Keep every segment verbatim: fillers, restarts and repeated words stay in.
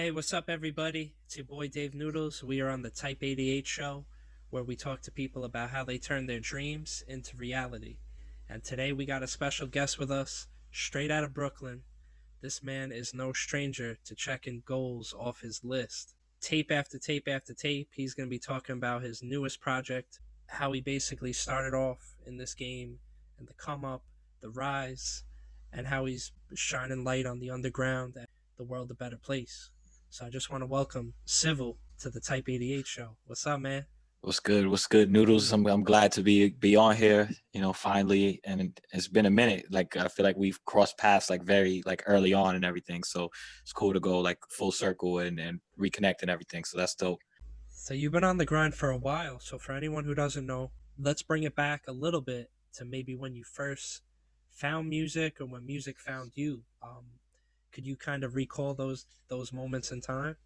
Hey, what's up, everybody? It's your boy Dave Noodles. We are on the Type eighty-eight show where we talk to people about how they turn their dreams into reality. And today we got a special guest with us, straight out of Brooklyn. This man is no stranger to checking goals off his list. Tape after tape after tape, he's going to be talking about his newest project, how he basically started off in this game, and the come up, the rise, and how he's shining light on the underground and the world a better place. So I just want to welcome Civil to the Type eighty-eight show. What's up, man? What's good? What's good, Noodles? I'm I'm glad to be be on here, you know, finally. And it- it's been a minute. Like I feel like we've crossed paths like very like early on and everything. So it's cool to go like full circle and and reconnect and everything. So that's dope. So you've been on the grind for a while. So for anyone who doesn't know, let's bring it back a little bit to maybe when you first found music or when music found you. Um, could you kind of recall those those moments in time?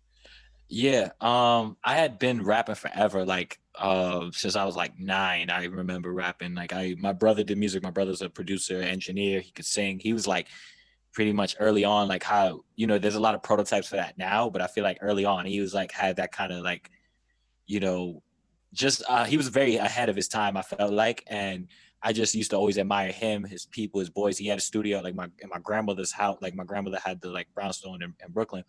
Yeah. Um, I had been rapping forever, like uh since I was like nine. I remember rapping. Like I my brother did music. My brother's a producer, engineer, he could sing. He was like pretty much early on, like how, you know, there's a lot of prototypes for that now, but I feel like early on he was like had that kind of like you know, just uh, he was very ahead of his time. I felt like, and I just used to always admire him, his people, his boys. He had a studio like my in my grandmother's house. Like my grandmother had the like brownstone in, in Brooklyn,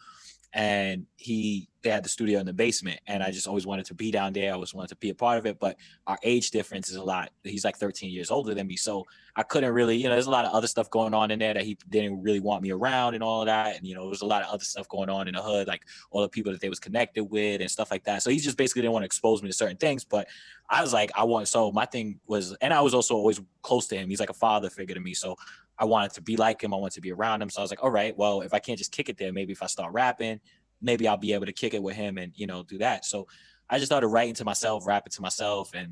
and he they had the studio in the basement, and I just always wanted to be down there. I always wanted to be a part of it, but our age difference is a lot. He's like thirteen years older than me, so I couldn't really, you know, there's a lot of other stuff going on in there that he didn't really want me around and all of that, and you know, there's a lot of other stuff going on in the hood, like all the people that they was connected with and stuff like that. So he just basically didn't want to expose me to certain things, but I was like, I want. So my thing was, and I was also always close to him. He's like a father figure to me, so I wanted to be like him. I wanted to be around him. So I was like, all right, well, if I can't just kick it there, maybe if I start rapping, maybe I'll be able to kick it with him and, you know, do that. So I just started writing to myself, rapping to myself. And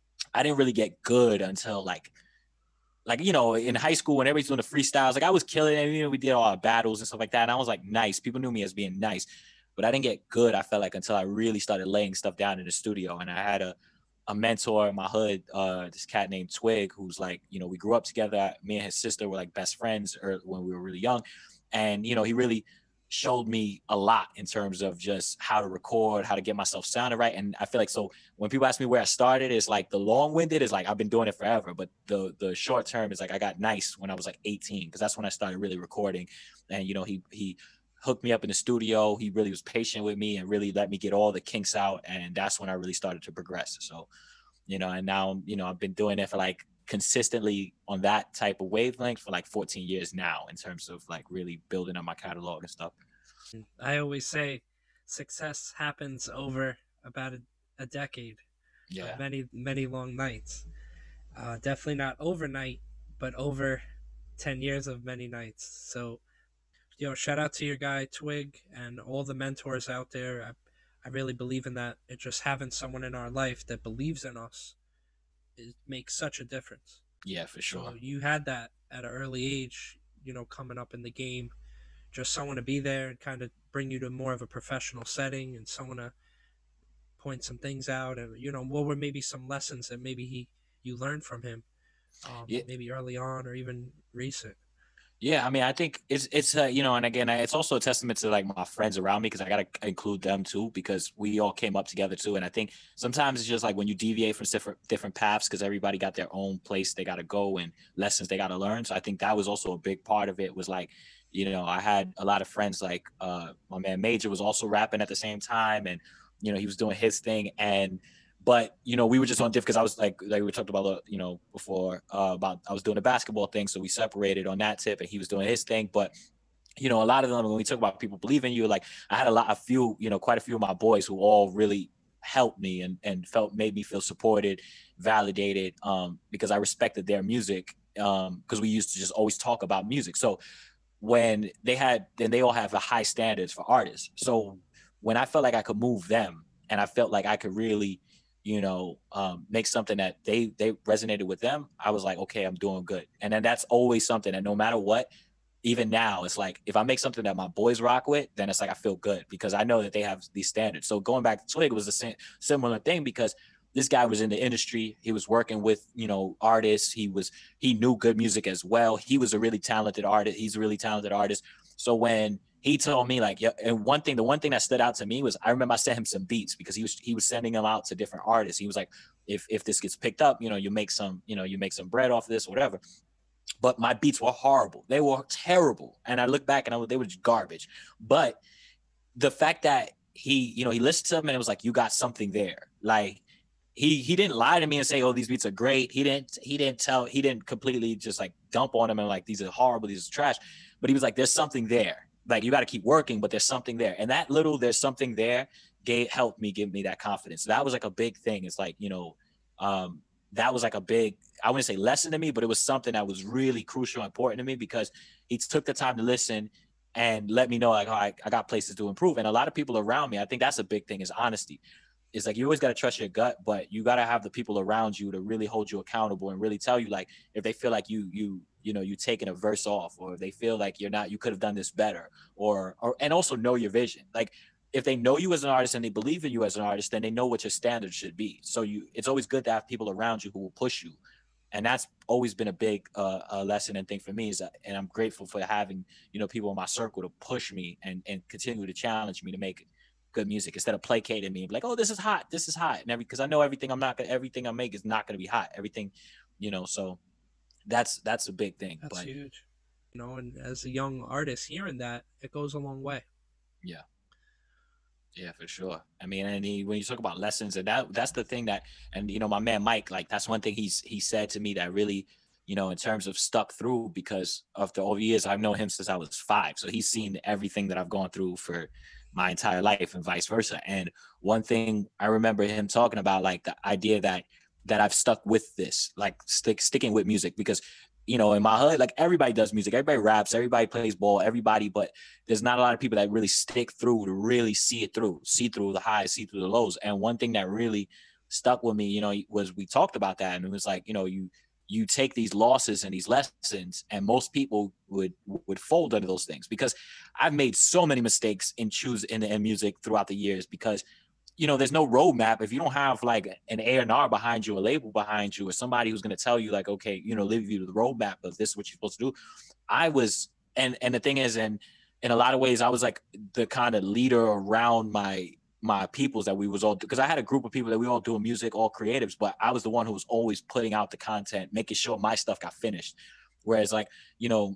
I didn't really get good until like, like, you know, in high school when everybody's doing the freestyles, like I was killing it. You know, we did all our battles and stuff like that. And I was like, nice. People knew me as being nice, but I didn't get good. I felt like until I really started laying stuff down in the studio. And I had a, a mentor in my hood, uh, this cat named Twig, who's like, you know, we grew up together. Me and his sister were like best friends or when we were really young. And, you know, he really showed me a lot in terms of just how to record, how to get myself sounded right. And I feel like, so when people ask me where I started, it's like the long winded is like, I've been doing it forever. But the, the short term is like, I got nice when I was like eighteen, because that's when I started really recording. And, you know, he, he, hooked me up in the studio. He really was patient with me and really let me get all the kinks out. And that's when I really started to progress. So, you know, and now, you know, I've been doing it for like consistently on that type of wavelength for like fourteen years now in terms of like really building up my catalog and stuff. I always say success happens over about a, a decade of Yeah. many, many long nights. Uh, definitely not overnight, but over ten years of many nights. So, yo, shout out to your guy, Twig, and all the mentors out there. I, I really believe in that. It just having someone in our life that believes in us, it makes such a difference. Yeah, for So sure. you had that at an early age, you know, coming up in the game, just someone to be there and kind of bring you to more of a professional setting and someone to point some things out and you know what were maybe some lessons that maybe he you learned from him, um, Yeah. maybe early on or even recent. Yeah, I mean, I think it's it's uh, you know, and again, it's also a testament to like my friends around me because I gotta include them too because we all came up together too. And I think sometimes it's just like when you deviate from different different paths because everybody got their own place they gotta go and lessons they gotta learn. So I think that was also a big part of it. Was like, you know, I had a lot of friends like uh my man Major was also rapping at the same time, and you know he was doing his thing, and but you know we were just on diff because I was like like we talked about uh, you know before uh, about I was doing the basketball thing, so we separated on that tip, and he was doing his thing. But you know, a lot of them when we talk about people believing you, like I had a lot, a few, you know, quite a few of my boys who all really helped me and and felt made me feel supported, validated, um, because I respected their music. Um, because we used to just always talk about music. So when they had, then they all have a high standards for artists. So when I felt like I could move them and I felt like I could really, you know, um, make something that they they resonated with them, I was like, okay, I'm doing good. And then that's always something that no matter what, even now, it's like if I make something that my boys rock with, then it's like I feel good because I know that they have these standards. So going back to Twig was the same similar thing because this guy was in the industry. He was working with, you know, artists. He was he knew good music as well. He was a really talented artist. He's a really talented artist. So when he told me like, yeah. And one thing, the one thing that stood out to me was I remember I sent him some beats because he was he was sending them out to different artists. He was like, if if this gets picked up, you know, you make some, you know, you make some bread off this, whatever. But my beats were horrible. They were terrible. And I look back and I was, they were just garbage. But the fact that he, you know, he listened to them and it was like, you got something there. Like he he didn't lie to me and say, oh, these beats are great. He didn't he didn't tell he didn't completely just like dump on them and like these are horrible, these are trash. But he was like, there's something there. Like you got to keep working, but there's something there. And that little there's something there gave helped me give me that confidence. So that was like a big thing. It's like, you know, um, that was like a big, I wouldn't say lesson to me, but it was something that was really crucial and important to me because he took the time to listen and let me know like, oh, I, I got places to improve. And a lot of people around me, I think that's a big thing is honesty. It's like, you always got to trust your gut, but you got to have the people around you to really hold you accountable and really tell you, like, if they feel like you, you, you know, you taking a verse off, or if they feel like you're not, you could have done this better, or, or, and also know your vision. Like if they know you as an artist and they believe in you as an artist, then they know what your standards should be. So you, it's always good to have people around you who will push you. And that's always been a big uh, uh, lesson and thing for me is that, and I'm grateful for having, you know, people in my circle to push me and, and continue to challenge me to make good music instead of placating me like, oh, this is hot, this is hot. And every, cause I know everything I'm not gonna, everything I make is not going to be hot. Everything, you know, so that's, that's a big thing. That's but huge. You know, and as a young artist hearing that, it goes a long way. Yeah. Yeah, for sure. I mean, and he, when you talk about lessons, and that that's the thing that, and you know, my man Mike, like that's one thing he's he said to me that really, you know, in terms of stuck through because of the over years I've known him since I was five, so he's seen everything that I've gone through for my entire life and vice versa. And one thing I remember him talking about, like the idea that that I've stuck with this, like stick sticking with music because, you know, in my hood, like everybody does music, everybody raps, everybody plays ball, everybody, but there's not a lot of people that really stick through to really see it through, see through the highs, see through the lows. And one thing that really stuck with me, you know, was we talked about that, and it was like, you know, you you take these losses and these lessons, and most people would would fold under those things because I've made so many mistakes in choose in, in music throughout the years because, you know, there's no roadmap. If you don't have like an A and R behind you, a label behind you, or somebody who's going to tell you like, okay, you know, leave you to the roadmap of this is what you're supposed to do. I was, and and the thing is, and in a lot of ways, I was like the kind of leader around my my peoples that we was all, because I had a group of people that we all doing music, all creatives, but I was the one who was always putting out the content, making sure my stuff got finished. Whereas like, you know,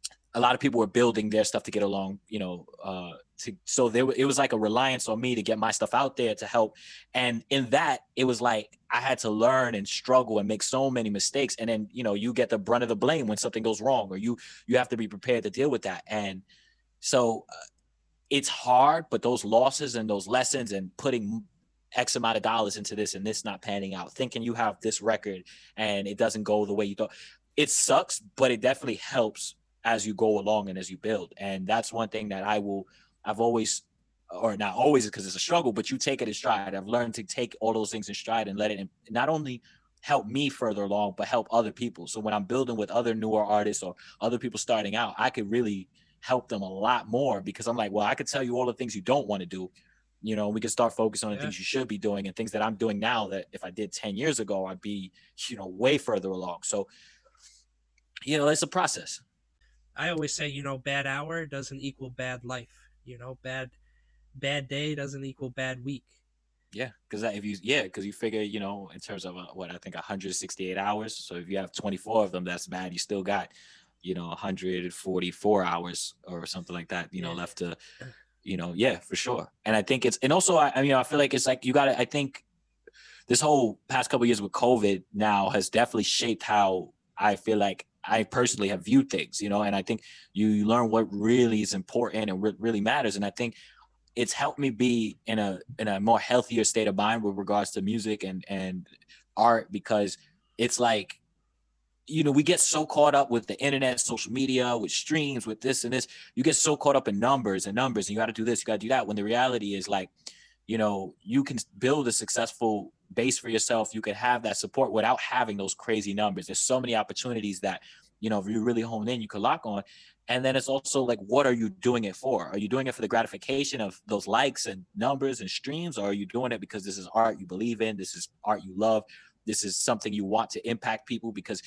a lot of people were building their stuff to get along, you know, uh, to, so there, it was like a reliance on me to get my stuff out there to help. And in that, it was like, I had to learn and struggle and make so many mistakes. And then, you know, you get the brunt of the blame when something goes wrong, or you, you have to be prepared to deal with that. And so uh, it's hard, but those losses and those lessons and putting X amount of dollars into this and this not panning out, thinking you have this record and it doesn't go the way you thought, it sucks, but it definitely helps as you go along and as you build. And that's one thing that I will, I've always, or not always because it's a struggle, but you take it in stride. I've learned to take all those things in stride and let it not only help me further along, but help other people. So when I'm building with other newer artists or other people starting out, I could really help them a lot more because I'm like, well, I could tell you all the things you don't want to do. You know, we can start focusing on the yeah. things you should be doing and things that I'm doing now that if I did ten years ago, I'd be, you know, way further along. So, you know, it's a process. I always say, you know, bad hour doesn't equal bad life. You know, bad bad day doesn't equal bad week. Yeah, because if you yeah, because you figure, you know, in terms of uh, what I think one hundred sixty-eight hours. So if you have twenty-four of them, that's bad. You still got, you know, one hundred forty-four hours or something like that, you know, yeah. left to, you know, yeah, for sure. And I think it's, and also I, I mean, I feel like it's like you got to. I think this whole past couple of years with COVID now has definitely shaped how I feel like I personally have viewed things, you know, and I think you, you learn what really is important and what really matters. And I think it's helped me be in a in a more healthier state of mind with regards to music and, and art, because it's like, you know, we get so caught up with the internet, social media, with streams, with this and this. You get so caught up in numbers and numbers and you got to do this, you got to do that. When the reality is like, you know, you can build a successful base for yourself. You can have that support without having those crazy numbers. There's so many opportunities that, you know, if you really hone in, you can lock on. And then it's also like, what are you doing it for? Are you doing it for the gratification of those likes and numbers and streams? Or are you doing it because this is art you believe in? This is art you love. This is something you want to impact people, because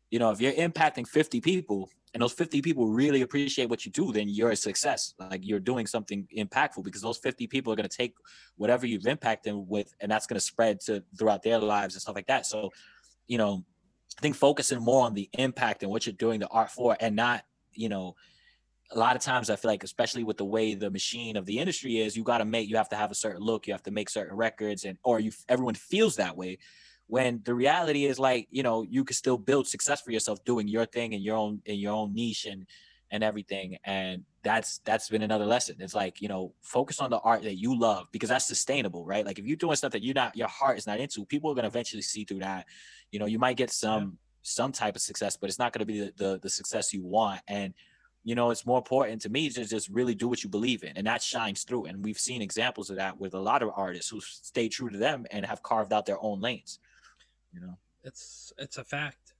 You know, if you're impacting fifty people and those fifty people really appreciate what you do, then you're a success. Like you're doing something impactful because those fifty people are going to take whatever you've impacted them with, and that's going to spread to throughout their lives and stuff like that. So, you know, I think focusing more on the impact and what you're doing the art for, and not, you know, a lot of times I feel like, especially with the way the machine of the industry is, you got to make, you have to have a certain look, you have to make certain records, and or you everyone feels that way. When the reality is, like, you know, you can still build success for yourself doing your thing in your own in your own niche and and everything. And that's that's been another lesson. It's like, you know, focus on the art that you love because that's sustainable, right? Like if you're doing stuff that you're not, your heart is not into, people are gonna eventually see through that. You know, you might get Yeah. some some type of success, but it's not gonna be the the, the success you want. And you know, it's more important to me to just really do what you believe in, and that shines through. And we've seen examples of that with a lot of artists who stay true to them and have carved out their own lanes. You know, It's it's a fact.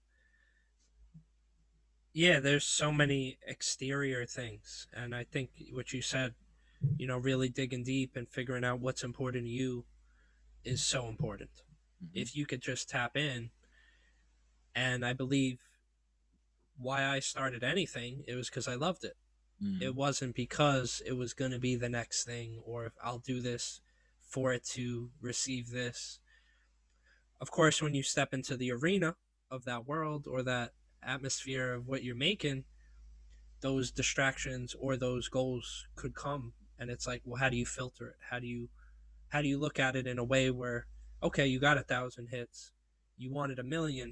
Yeah, there's so many exterior things, and I think what you said, you know, really digging deep and figuring out what's important to you is so important. mm-hmm. If you could just tap in, and I believe why I started anything, it was because I loved it. Mm-hmm. It wasn't because it was going to be the next thing, or if I'll do this for it to receive this. Of course, when you step into the arena of that world or that atmosphere of what you're making, those distractions or those goals could come, and it's like, well, how do you filter it? How do you how do you look at it in a way where, okay, you got a thousand hits, you wanted a million,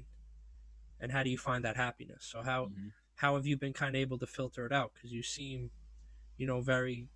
and how do you find that happiness? So how Mm-hmm. how have you been kind of able to filter it out? Because you seem, you know, very,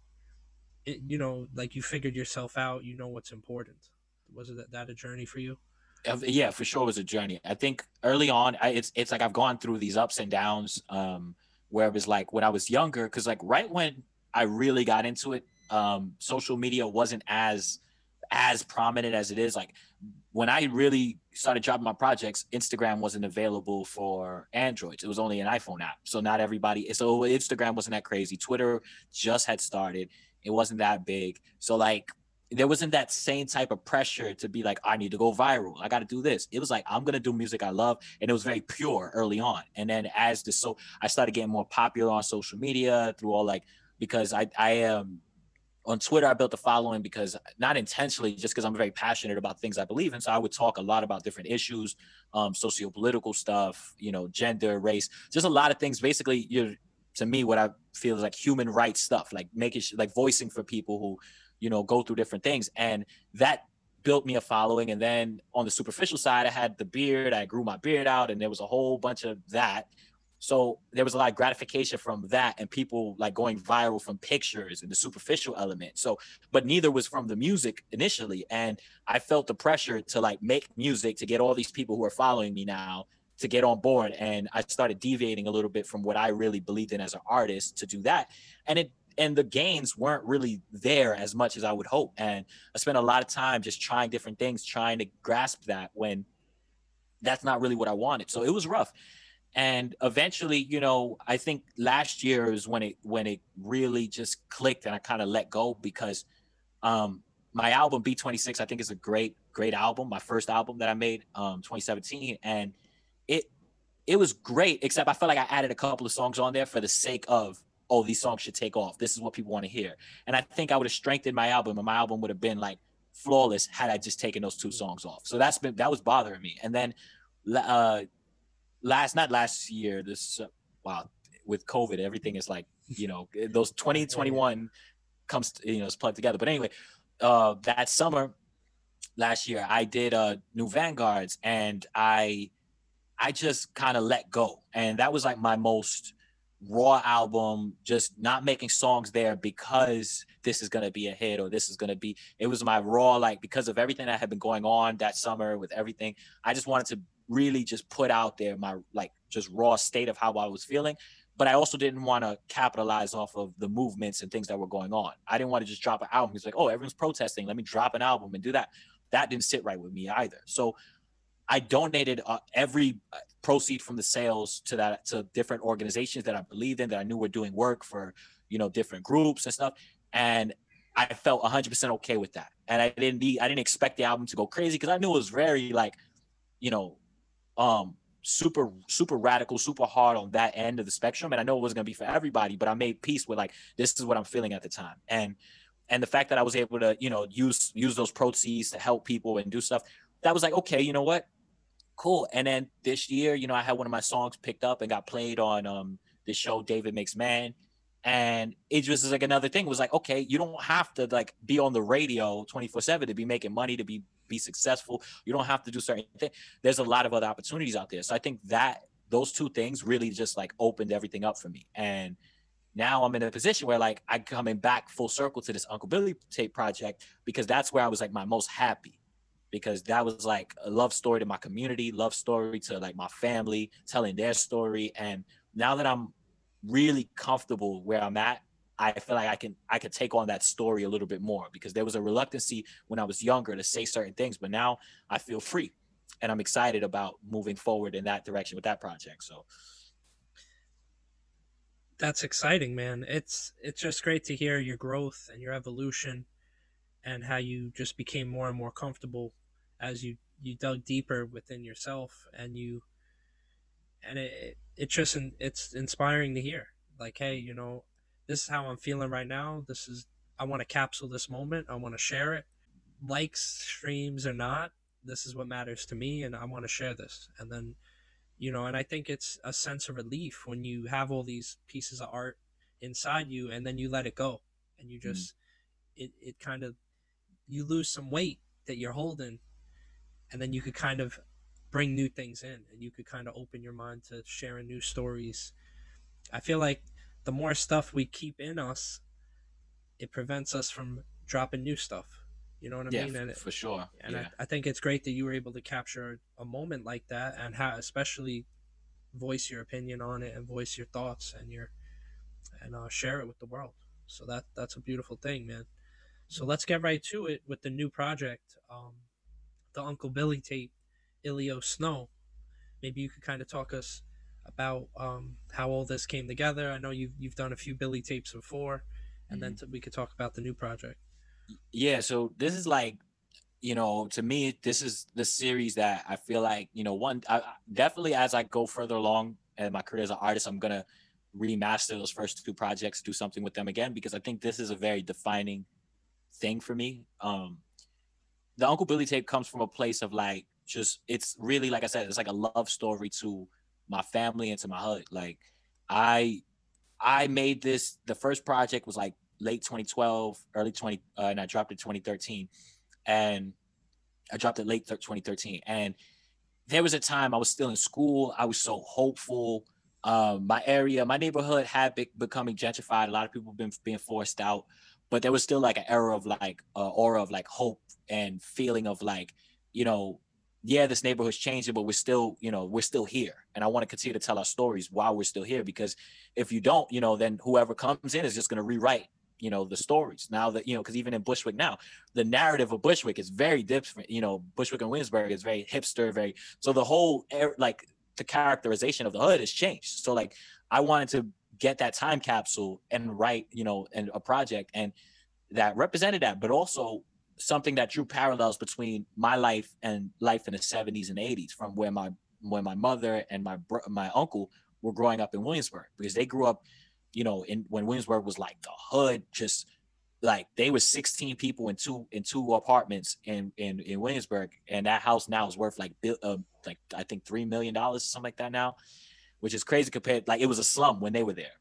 you know, like you figured yourself out. You know what's important. Was it that, that a journey for you? Yeah, for sure, it was a journey. I think early on, I, it's it's like I've gone through these ups and downs. Um, where it was like when I was younger, because like right when I really got into it, um, social media wasn't as as prominent as it is. Like when I really started dropping my projects, Instagram wasn't available for Androids. It was only an iPhone app. So not everybody, so Instagram wasn't that crazy. Twitter just had started. It wasn't that big. So like there wasn't that same type of pressure to be like, I need to go viral. I got to do this. It was like, I'm going to do music I love. And it was very pure early on. And then as the, so I started getting more popular on social media through all like, because I, I am, um, on Twitter, I built a following because not intentionally, just because I'm very passionate about things I believe in. So I would talk a lot about different issues, um, socio-political stuff, you know, gender, race, just a lot of things. Basically, you're, to me, what I feel is like human rights stuff, like making, like voicing for people who, you know, go through different things. And that built me a following. And then on the superficial side, I had the beard, I grew my beard out, and there was a whole bunch of that. So there was a lot of gratification from that and people like going viral from pictures and the superficial element. So, but neither was from the music initially. And I felt the pressure to like make music to get all these people who are following me now to get on board. And I started deviating a little bit from what I really believed in as an artist to do that. And it, and the gains weren't really there as much as I would hope. And I spent a lot of time just trying different things, trying to grasp that when that's not really what I wanted. So it was rough. And eventually, you know, I think last year is when it when it really just clicked and I kind of let go because um my album B twenty-six I think is a great great album, my first album that I made um twenty seventeen, and it it was great, except I felt like I added a couple of songs on there for the sake of, oh, these songs should take off, this is what people want to hear. And I think I would have strengthened my album and my album would have been like flawless had I just taken those two songs off. So that's been that was bothering me. And then uh last not last year this uh, wow, with COVID everything is like, you know, those twenty twenty-one comes to, you know, it's plugged together. But anyway, uh that summer last year I did uh New Vanguards, and i i just kind of let go, and that was like my most raw album, just not making songs there because this is going to be a hit or this is going to be, it was my raw, like because of everything that had been going on that summer with everything, I just wanted to really just put out there my like just raw state of how I was feeling. But I also didn't want to capitalize off of the movements and things that were going on. I didn't want to just drop an album. It's like, oh, everyone's protesting, let me drop an album and do that. That didn't sit right with me either. So I donated uh, every proceed from the sales to that to different organizations that I believed in, that I knew were doing work for, you know, different groups and stuff. And I felt one hundred percent okay with that. And I didn't need, I didn't expect the album to go crazy because I knew it was very like, you know, um, super, super radical, super hard on that end of the spectrum. And I know it wasn't gonna be for everybody, but I made peace with like, this is what I'm feeling at the time. And and the fact that I was able to, you know, use use those proceeds to help people and do stuff, that was like, okay, you know what? Cool. And then this year, you know, I had one of my songs picked up and got played on um the show David Makes Man. And it just was like another thing. It was like, okay, you don't have to like be on the radio twenty-four seven to be making money, to be be successful. You don't have to do certain things. There's a lot of other opportunities out there. So I think that those two things really just like opened everything up for me. And now I'm in a position where like I'm coming back full circle to this Uncle Billy tape project, because that's where I was like my most happy, because that was like a love story to my community, love story to like my family, telling their story. And now that I'm really comfortable where I'm at, I feel like I can I could take on that story a little bit more, because there was a reluctancy when I was younger to say certain things, but now I feel free and I'm excited about moving forward in that direction with that project. So That's exciting, man. It's it's just great to hear your growth and your evolution, and how you just became more and more comfortable as you you dug deeper within yourself, and you and it it just it's inspiring to hear. Like, hey, you know, this is how I'm feeling right now. This is I want to capsule this moment. I want to share it. Likes, streams or not, this is what matters to me, and I want to share this. And then, you know, and I think it's a sense of relief when you have all these pieces of art inside you, and then you let it go, and you mm, just it, it kind of you lose some weight that you're holding, and then you could kind of bring new things in, and you could kind of open your mind to sharing new stories. I feel like the more stuff we keep in us, it prevents us from dropping new stuff. You know what I yeah, mean? f- And it, for sure. and I, Yeah. I think it's great that you were able to capture a moment like that, and how especially voice your opinion on it, and voice your thoughts, and your and uh, share it with the world. So that that's a beautiful thing, man. So let's get right to it with the new project, um, the Uncle Billy tape, Ilio Snow. Maybe you could kind of talk us about um, how all this came together. I know you've you've done a few Billy tapes before, and then Mhm. t- we could talk about the new project. Yeah. So this is like, you know, to me, this is the series that I feel like, you know, one, I, I- definitely as I go further along in my career as an artist, I'm gonna remaster those first two projects, do something with them again, because I think this is a very defining thing for me. Um, the Uncle Billy tape comes from a place of like, just it's really, like I said, it's like a love story to my family and to my hood. Like, I I made this. The first project was like late twenty twelve, early twenty, uh, and I dropped it twenty thirteen, and I dropped it late twenty thirteen. And there was a time I was still in school. I was so hopeful. Um, my area, my neighborhood had be- becoming gentrified. A lot of people been being forced out, but there was still like an era of like uh, aura of like hope and feeling of like, you know, yeah, this neighborhood's changing, but we're still, you know, we're still here. And I want to continue to tell our stories while we're still here, because if you don't, you know, then whoever comes in is just going to rewrite, you know, the stories now that, you know, because even in Bushwick now, the narrative of Bushwick is very different. You know, Bushwick and Williamsburg is very hipster, very, so the whole air, like the characterization of the hood has changed. So like I wanted to get that time capsule and write, you know, and a project and that represented that, but also something that drew parallels between my life and life in the seventies and eighties, from where my when my mother and my bro- my uncle were growing up in Williamsburg, because they grew up, you know, in when Williamsburg was like the hood, just like they were sixteen people in two in two apartments in in in Williamsburg, and that house now is worth like uh, like I think three million dollars, something like that now, which is crazy compared. Like it was a slum when they were there.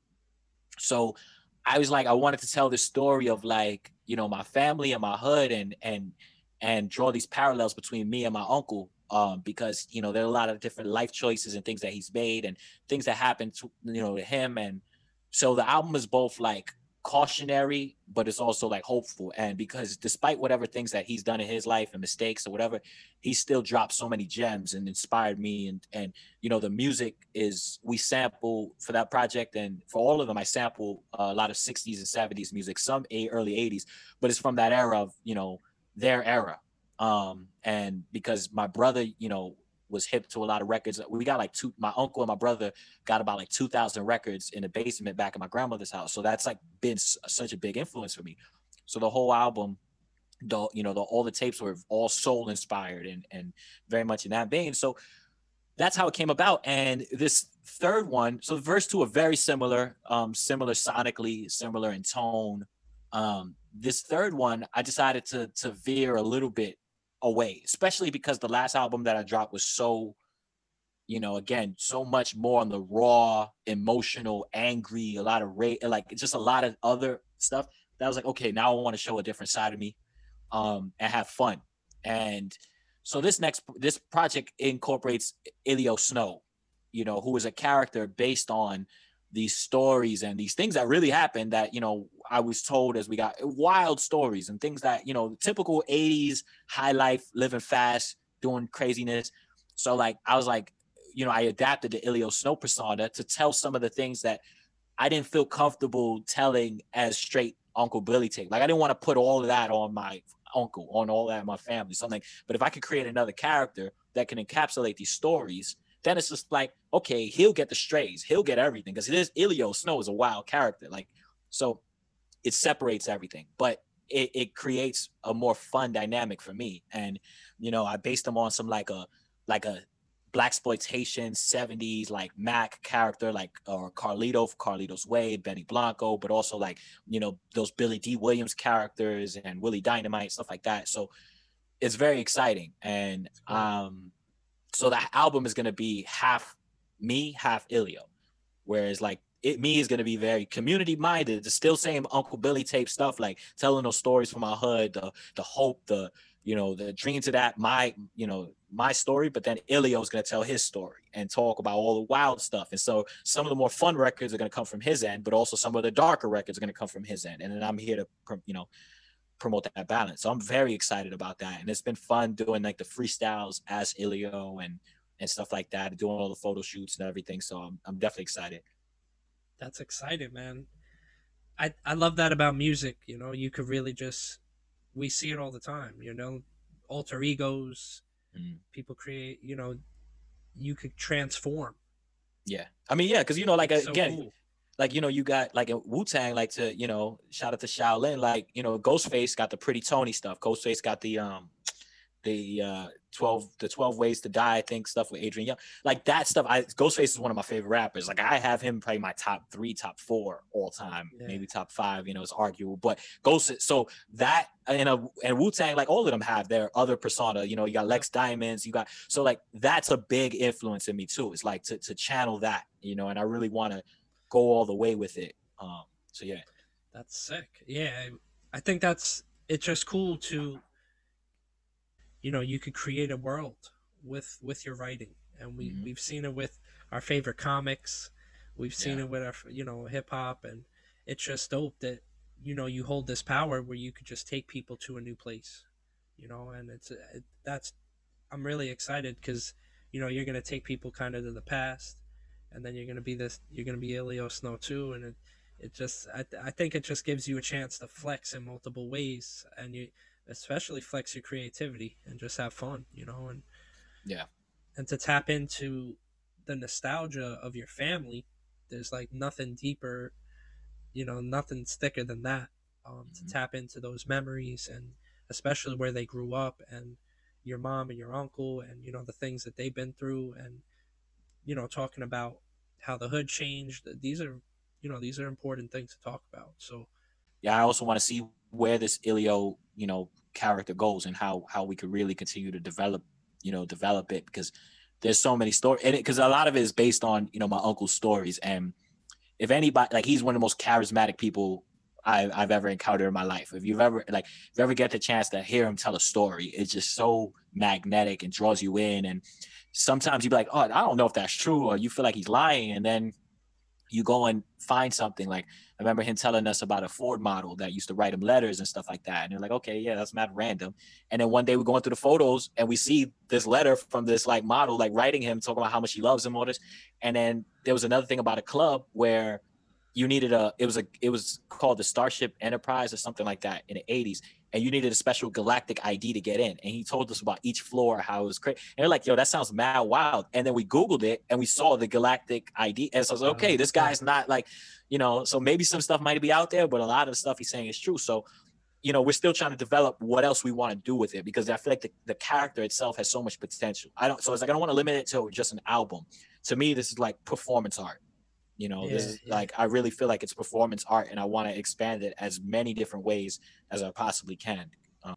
So I was like, I wanted to tell this story of like, you know, my family and my hood, and and and draw these parallels between me and my uncle. Um, because you know there are a lot of different life choices and things that he's made and things that happened to, you know, to him. And so the album is both like cautionary, but it's also like hopeful. And because despite whatever things that he's done in his life and mistakes or whatever, he still dropped so many gems and inspired me. And and you know the music is, we sample for that project, and for all of them I sample a lot of sixties and seventies music, some early eighties, but it's from that era of, you know, their era. Um and because my brother, you know, was hip to a lot of records. We got like two, my uncle and my brother got about like two thousand records in the basement back in my grandmother's house. So that's like been such a big influence for me. So the whole album, the, you know, the, all the tapes were all soul inspired and and very much in that vein. So that's how it came about. And this third one, so the first two are very similar, um, similar sonically, similar in tone. Um, this third one, I decided to to veer a little bit away, especially because the last album that I dropped was so, you know, again, so much more on the raw, emotional, angry, a lot of rage, like just a lot of other stuff. That was like, okay, now I want to show a different side of me, um, and have fun. And so this next this project incorporates Ilio Snow, you know, who is a character based on these stories and these things that really happened that, you know, I was told as we got wild stories and things that, you know, typical eighties high life, living fast, doing craziness. So like, I was like, you know, I adapted the Ilio Snow persona to tell some of the things that I didn't feel comfortable telling as straight Uncle Billy take. Like I didn't want to put all of that on my uncle, on all that in my family, something. But if I could create another character that can encapsulate these stories, then it's just like, okay, he'll get the strays, he'll get everything, because it is Ilio Snow is a wild character. Like, so it separates everything, but it, it creates a more fun dynamic for me. And you know, I based them on some like a like a blaxploitation seventies like Mac character, like or Carlito for Carlito's Way, Benny Blanco, but also like, you know, those Billy D. Williams characters and Willie Dynamite, stuff like that. So it's very exciting. And um so that album is going to be half me, half Ilio, whereas like it me is going to be very community minded. The still same Uncle Billy tape stuff, like telling those stories from our hood, the the hope, the, you know, the dreams of that, my, you know, my story. But then Ilio is going to tell his story and talk about all the wild stuff. And so some of the more fun records are going to come from his end, but also some of the darker records are going to come from his end. And then I'm here to, you know, promote that balance. So I'm very excited about that. And it's been fun doing like the freestyles as Ilio and and stuff like that, doing all the photo shoots and everything. So I'm, I'm definitely excited. That's exciting, man. I, I love that about music. You know, you could really just, we see it all the time, you know, alter egos, mm. people create, you know, you could transform. Yeah. I mean, yeah, because, you know, like, it's again, so cool. Like, you know, you got like a Wu-Tang, like to, you know, shout out to Shaolin, like, you know, Ghostface got the Pretty Tony stuff. Ghostface got the, um, the uh twelve the twelve ways to die, I think, stuff with Adrian Young, like that stuff. I Ghostface is one of my favorite rappers. Like I have him probably my top three, top four all time, yeah. Maybe top five, you know, it's arguable, but Ghost. So that and a and Wu-Tang, like all of them have their other persona, you know, you got Lex Diamonds, you got, so like that's a big influence in me too. It's like to to channel that, you know, and I really want to go all the way with it. Um so yeah, that's sick. Yeah, I think that's, it's just cool to, you know, you could create a world with with your writing. And we mm-hmm. we've seen it with our favorite comics, we've seen yeah. it with our, you know, hip-hop. And it's just dope that, you know, you hold this power where you could just take people to a new place, you know. And it's it, that's, I'm really excited because, you know, you're going to take people kind of to the past, and then you're going to be this, you're going to be Ilio Snow too. And it, it just, I, I think it just gives you a chance to flex in multiple ways, and you especially flex your creativity and just have fun, you know. And yeah, and to tap into the nostalgia of your family, there's like nothing deeper, you know, nothing thicker than that. Um, mm-hmm. To tap into those memories, and especially where they grew up, and your mom and your uncle, and, you know, the things that they've been through, and, you know, talking about how the hood changed. These are, you know, these are important things to talk about. So yeah, I also want to see where this Ilio, you know, character goes, and how how we could really continue to develop, you know, develop it, because there's so many stories, and because a lot of it is based on, you know, my uncle's stories. And if anybody, like, he's one of the most charismatic people I, I've ever encountered in my life. If you've ever, like, if you ever get the chance to hear him tell a story, it's just so magnetic and draws you in. And sometimes you'd be like, oh, I don't know if that's true, or you feel like he's lying, and then you go and find something. Like, I remember him telling us about a Ford model that used to write him letters and stuff like that. And you're like, okay, yeah, that's not random. And then one day we're going through the photos and we see this letter from this like model, like writing him, talking about how much he loves him, all this. And then there was another thing about a club where you needed a, it was a, it was called the Starship Enterprise or something like that in the eighties. And you needed a special galactic I D to get in. And he told us about each floor, how it was crazy. And we're like, yo, that sounds mad wild. And then we Googled it and we saw the galactic I D. And so I was like, okay, this guy's not like, you know, so maybe some stuff might be out there, but a lot of the stuff he's saying is true. So you know, we're still trying to develop what else we want to do with it, because I feel like the, the character itself has so much potential. I don't, so it's like, I don't want to limit it to just an album. To me, this is like performance art. You know, this Yeah, is yeah. like, I really feel like it's performance art, and I want to expand it as many different ways as I possibly can. Um,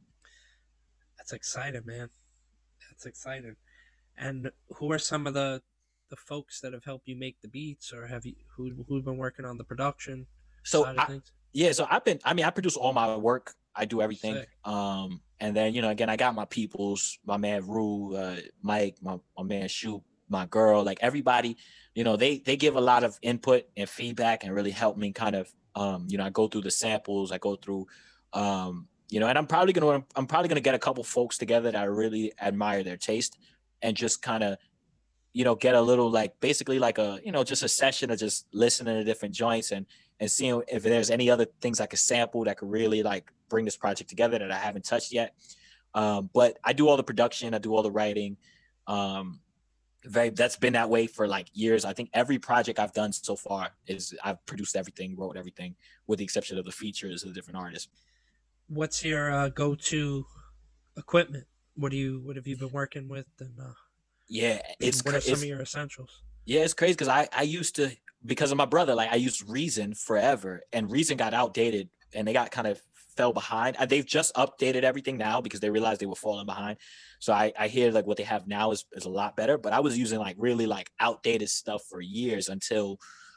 That's exciting, man. That's exciting. And who are some of the the folks that have helped you make the beats, or have you who who've been working on the production so side of I, things? yeah, so I've been, I mean, I produce all my work. I do everything. Sick. Um, and then, you know, again, I got my peoples, my man Rue, uh, Mike, my, my man Shoot, my girl, like everybody, you know, they they give a lot of input and feedback and really help me kind of, um, you know, I go through the samples, I go through, um, you know, and I'm probably gonna I'm probably gonna get a couple folks together that I really admire their taste, and just kind of, you know, get a little, like, basically like a, you know, just a session of just listening to different joints, and and seeing if there's any other things I could sample that could really like bring this project together that I haven't touched yet. Um, but I do all the production, I do all the writing. Um, very that's been that way for like years. I think every project I've done so far is I've produced everything, wrote everything, with the exception of the features of the different artists. What's your uh, go to equipment? What do you what have you been working with, and uh, Yeah, it's what are some of it's your essentials? yeah, it's crazy because I I used to, because of my brother, like I used Reason forever, and Reason got outdated and they got kind of fell behind. Uh, They've just updated everything now because they realized they were falling behind. So I I hear like what they have now is is a lot better. But I was using like really like outdated stuff for years until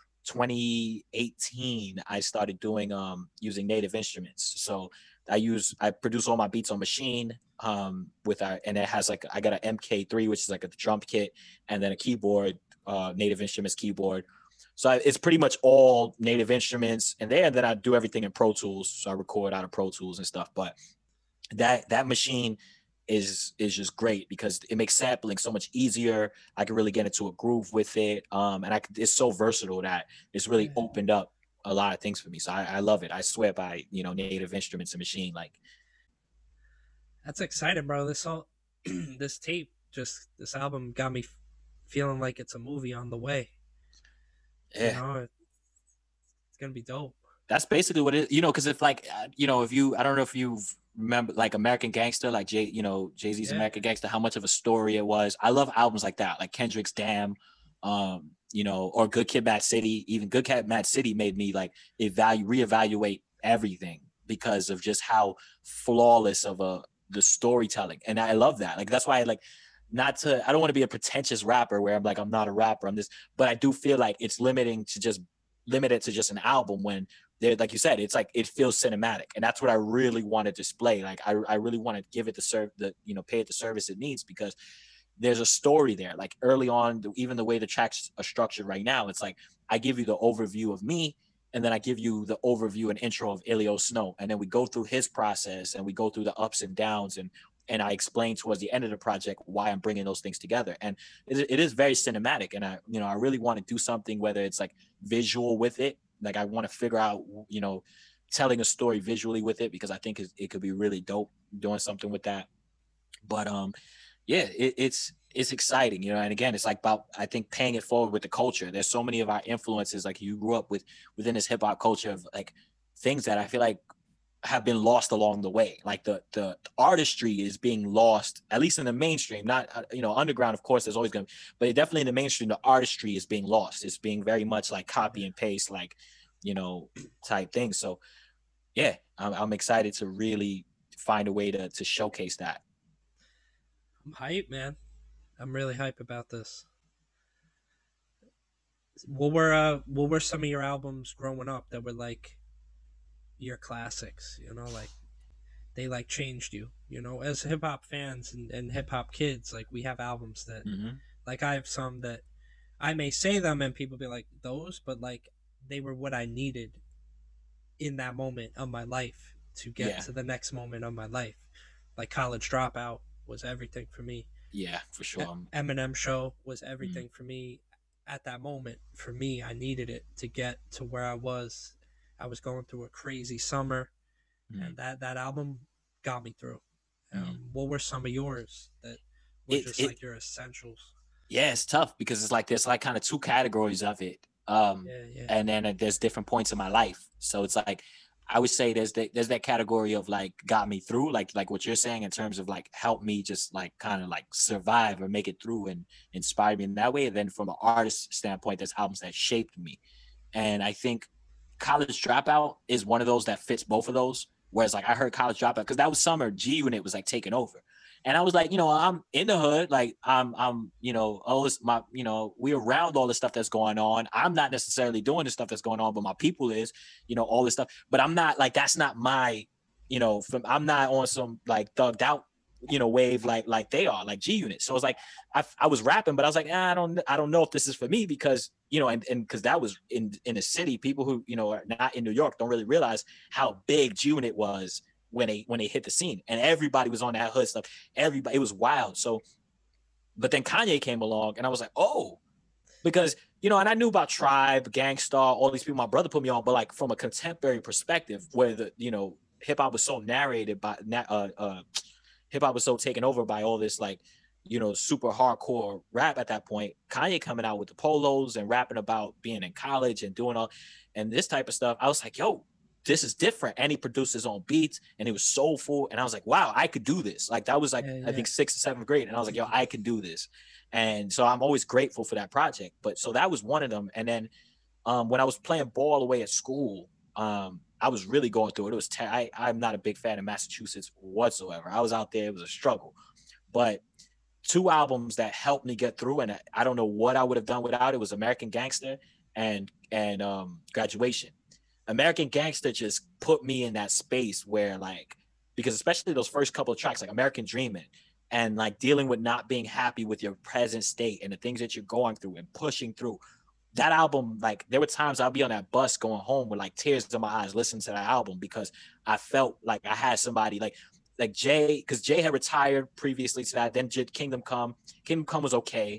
twenty eighteen. I started doing um using native instruments. So I use I produce all my beats on Machine, um with our, and it has like, I got an M K three, which is like a drum kit, and then a keyboard, uh native instruments keyboard. So I, it's pretty much all native instruments, and then then I do everything in Pro Tools. So I record out of Pro Tools and stuff. But that that machine is is just great because it makes sampling so much easier. I can really get into a groove with it, um, and I could, it's so versatile that it's really Yeah, opened up a lot of things for me. So I, I love it. I swear by, you know, native instruments and machine. Like, that's exciting, bro. This all this tape, just this album, got me f- feeling like it's a movie on the way. You yeah, know, it's gonna be dope. that's basically what it, you know, because if like, uh, you know, if you, I don't know if you remember like American Gangster, like Jay, you know, Jay-Z's Yeah, American Gangster, how much of a story it was. I love albums like that, like Kendrick's Damn, um, you know, or Good Kid Mad City. Even Good Kid Mad City made me like evaluate, reevaluate everything because of just how flawless of a the storytelling. And I love that. Like that's why I like, not to, I don't want to be a pretentious rapper where I'm like, I'm not a rapper, I'm this, but I do feel like it's limiting to just limited to just an album when there, like you said, it's like it feels cinematic, and that's what I really want to display. Like I, I really want to give it the serve, the, you know, pay it the service it needs, because there's a story there. Like early on, even the way the tracks are structured right now, it's like I give you the overview of me, and then I give you the overview and intro of Ilio Snow, and then we go through his process and we go through the ups and downs, and and I explain towards the end of the project why I'm bringing those things together. And it, it is very cinematic, and I, you know, I really want to do something, whether it's like visual with it, like I want to figure out, you know, telling a story visually with it, because I think it, it could be really dope doing something with that. But um, yeah, it, it's it's exciting, you know. And again, it's like about, I think, paying it forward with the culture. There's so many of our influences, like you grew up with within this hip hop culture, of like things that I feel like have been lost along the way. Like the, the the artistry is being lost, at least in the mainstream. Not uh, you know, underground, of course, there's always going to, but definitely in the mainstream, the artistry is being lost. It's being very much like yeah. copy and paste, like, you know, type thing. So yeah, I'm, I'm excited to really find a way to to showcase that. I'm hype, man. I'm really hype about this. What were uh, what were some of your albums growing up that were like your classics? You know, like they like changed you. You know, as hip hop fans and, and hip hop kids, like we have albums that, Mm-hmm. like I have some that I may say them and people be like those, but like they were what I needed in that moment of my life to get Yeah, to the next moment of my life. Like College Dropout was everything for me. yeah, for sure. Um, Eminem Show was mm, everything for me at that moment. For me, I needed it to get to where I was. I was going through a crazy summer, mm, and that that album got me through. mm. Um, what were some of yours that were It just it like your essentials? Yeah, it's tough because it's like there's like kind of two categories of it. Um, Yeah, yeah, and then uh, there's different points in my life. So it's like I would say there's that there's that category of like got me through, like like what you're saying in terms of like help me just like kind of like survive or make it through and inspire me in that way. And then from an artist standpoint, there's albums that shaped me. And I think College Dropout is one of those that fits both of those. Whereas like I heard College Dropout because that was summer G Unit was like taking over. And I was like, you know, I'm in the hood, like I'm, I'm, you know, all this, my, you know, we around all the stuff that's going on. I'm not necessarily doing the stuff that's going on, but my people is, you know, all this stuff. But I'm not like that's not my, you know, from I'm not on some like thugged out, you know, wave like like they are, like G Unit. So it's like I, I was rapping, but I was like, ah, I don't, I don't know if this is for me because you know, and and because that was in in a city, people who you know are not in New York don't really realize how big G Unit was when they when they hit the scene, and everybody was on that hood stuff. Everybody, it was wild. So, but then Kanye came along, and I was like, oh, because you know, and I knew about Tribe, Gang Starr, all these people. My brother put me on, but like from a contemporary perspective, where the you know hip hop was so narrated by uh, uh, hip hop was so taken over by all this like you know super hardcore rap at that point. Kanye coming out with the polos and rapping about being in college and doing all and this type of stuff. I was like, yo, this is different. And he produced his own beats and it was soulful. And I was like, wow, I could do this. Like that was like, Yeah, I yeah. think sixth or seventh grade. And I was like, yo, I can do this. And so I'm always grateful for that project. But so that was one of them. And then um, when I was playing ball away at school, um, I was really going through it. It was, ter- I, I'm not a big fan of Massachusetts whatsoever. I was out there. It was a struggle. But two albums that helped me get through, and I don't know what I would have done without it, was American Gangster and, and um, Graduation. American Gangster just put me in that space where like, because especially those first couple of tracks, like American Dreaming and like dealing with not being happy with your present state and the things that you're going through and pushing through. That album, like there were times I'll be on that bus going home with like tears in my eyes listening to that album because I felt like I had somebody like like Jay, because Jay had retired previously to that. Then Kingdom Come, Kingdom Come was okay.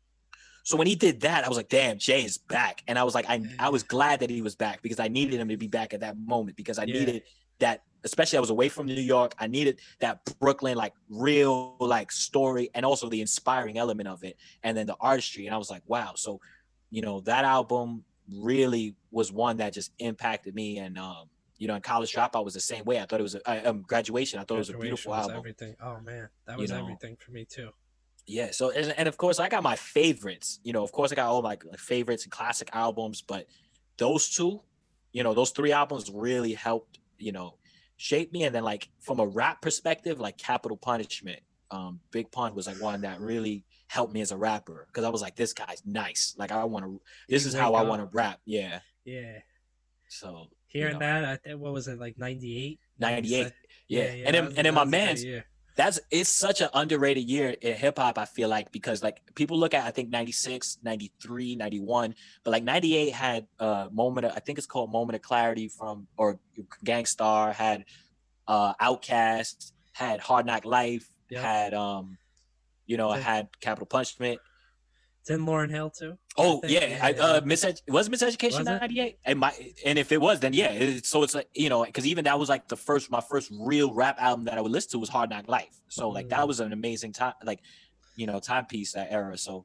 So when he did that, I was like, damn, Jay is back. And I was like, I, I was glad that he was back because I needed him to be back at that moment because I Yeah. needed that, especially I was away from New York. I needed that Brooklyn, like real like story and also the inspiring element of it. And then the artistry. And I was like, wow. So, you know, that album really was one that just impacted me. And, um, you know, in College Dropout was the same way. I thought it was a um, Graduation. I thought Graduation it was a beautiful was album. everything. Oh man, that You was know, everything for me too. Yeah. So and, and of course I got my favorites. You know, of course I got all my like, favorites and classic albums, but those two, you know, those three albums really helped, you know, shape me. And then like from a rap perspective, like Capital Punishment, um, Big Pun was like one that really helped me as a rapper because I was like, this guy's nice. Like I want to. This You is how wake I up. want to rap. Yeah. Yeah. So Hearing you know, that, I think what was it like ninety-eight? ninety-eight. Yeah. Yeah, yeah. And then was, and then my was a good man's year. that's it's such an underrated year in hip hop, I feel like, because like people look at I think ninety-six, ninety-three, ninety-one, but like ninety-eight had a moment of, I think it's called Moment of Clarity from or Gang Starr, had uh Outkast, had Hard Knock Life, Yep. had um you know, Did- had Capital Punishment. Didn't Lauren Hill too? Oh I think, yeah, I, uh, mis was Miseducation Was it? ninety-eight? And my and if it was, then yeah. It, so it's like you know, because even that was like the first, my first real rap album that I would listen to was Hard Knock Life. So like that Mm. was an amazing time, like you know, timepiece that era. So,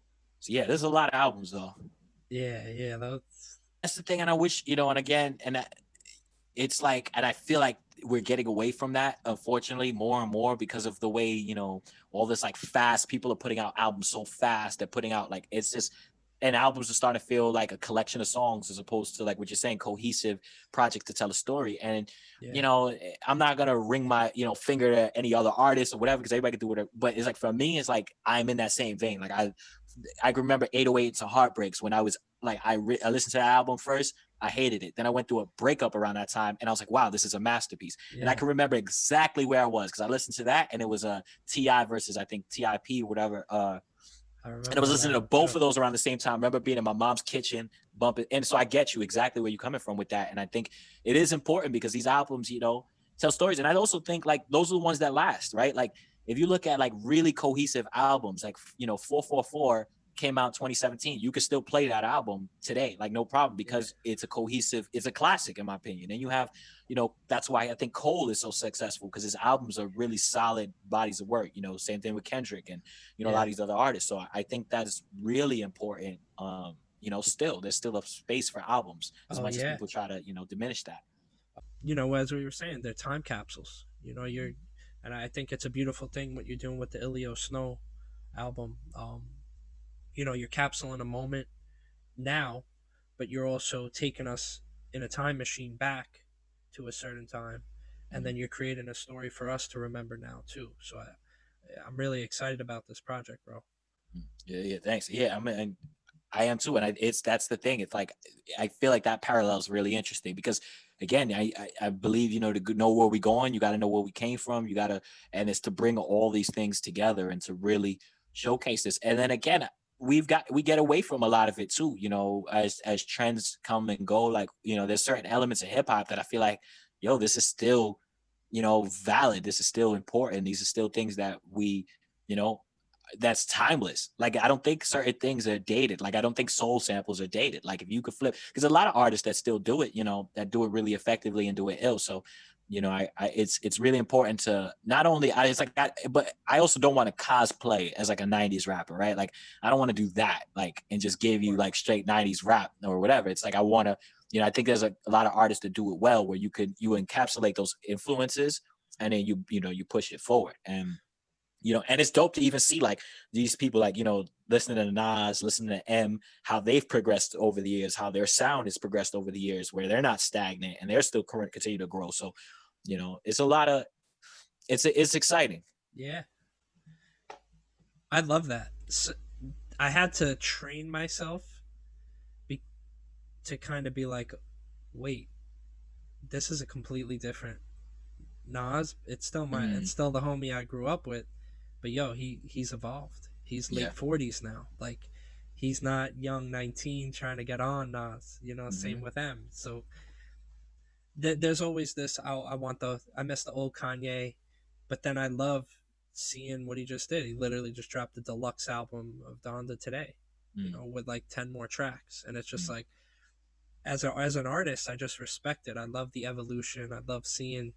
so yeah, there's a lot of albums though. Yeah, yeah. That's That's the thing, and I wish you know, and again, and I, it's like, and I feel like we're getting away from that, unfortunately, more and more because of the way you know all this like fast. People are putting out albums so fast. They're putting out like it's just. And albums are starting to feel like a collection of songs as opposed to like what you're saying, cohesive project to tell a story. And yeah. you know, I'm not gonna ring my you know finger at any other artist or whatever because everybody can do whatever. But it's like for me, it's like I'm in that same vein. Like I, I remember eight oh eights and Heartbreaks when I was like I, re- I listened to that album first. I hated it. Then I went through a breakup around that time, and I was like, "Wow, this is a masterpiece." Yeah. And I can remember exactly where I was because I listened to that, and it was a T I versus I think T I P, whatever. Uh, and I was listening to both too. of those around the same time. I remember being in my mom's kitchen, bumping, and so I get you exactly where you're coming from with that. And I think it is important because these albums, you know, tell stories. And I also think like those are the ones that last, right? Like if you look at like really cohesive albums, like you know, four four four came out twenty seventeen, you could still play that album today, like no problem, because yeah. it's a cohesive, it's a classic in my opinion. And you have, you know, that's why I think Cole is so successful because his albums are really solid bodies of work. You know, same thing with Kendrick and you know yeah. a lot of these other artists. So I think that's really important. Um, you know, still there's still a space for albums as oh, much yeah. as people try to you know diminish that. you know, as we were saying, they're time capsules. You know, you're, and I think it's a beautiful thing what you're doing with the Ilio Snow album. Um, you know, you're capsuling a moment now, but you're also taking us in a time machine back to a certain time, and Mhm. then you're creating a story for us to remember now too. So I, I'm really excited about this project, bro. Yeah, yeah, thanks. Yeah, I mean, and I am too, and I, it's that's the thing. It's like I feel like that parallel is really interesting because again, I I, I believe you know to g- know where we're going, you got to know where we came from. You got to, and it's to bring all these things together and to really showcase this. And then again, we've got we get away from a lot of it too. You know, as as trends come and go, like you know, there's certain elements of hip hop that I feel like, yo, this is still, you know, valid. This is still important. These are still things that we, you know, that's timeless. Like I don't think certain things are dated. Like I don't think soul samples are dated. Like if you could flip, because a lot of artists that still do it, you know, that do it really effectively and do it ill. So, you know, I, I it's it's really important to not only I it's like I, but I also don't want to cosplay as like a nineties rapper, right? Like I don't want to do that, like and just give you like straight nineties rap or whatever. It's like I want to, you know, I think there's a, a lot of artists that do it well, where you could you encapsulate those influences and then you you know you push it forward and you know, and it's dope to even see like these people, like, you know, listening to Nas, listening to M, how they've progressed over the years, how their sound has progressed over the years, where they're not stagnant and they're still current, continue to grow. So, you know, it's a lot of, it's, it's exciting. Yeah, I love that. So I had to train myself be, to kind of be like, wait, this is a completely different Nas. It's still my, it's Mm, still the homie I grew up with, but yo, he he's evolved. He's yeah. late forties now. Like, he's not young nineteen trying to get on Nas. You know, same Mm-hmm. with M. So th- there's always this. I, I want the. I miss the old Kanye, but then I love seeing what he just did. He literally just dropped the deluxe album of Donda today. You Mm, know, with like ten more tracks, and it's just mm, like as a, as an artist, I just respect it. I love the evolution. I love seeing.